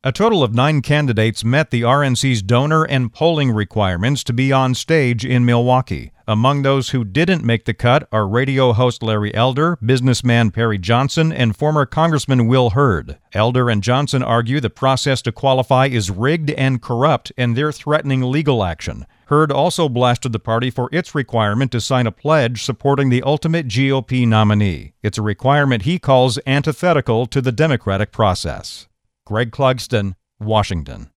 A total of 9 candidates met the RNC's donor and polling requirements to be on stage in Milwaukee. Among those who didn't make the cut are radio host Larry Elder, businessman Perry Johnson, and former Congressman Will Hurd. Elder and Johnson argue the process to qualify is rigged and corrupt, and they're threatening legal action. Hurd also blasted the party for its requirement to sign a pledge supporting the ultimate GOP nominee. It's a requirement he calls antithetical to the democratic process. Greg Clugston, Washington.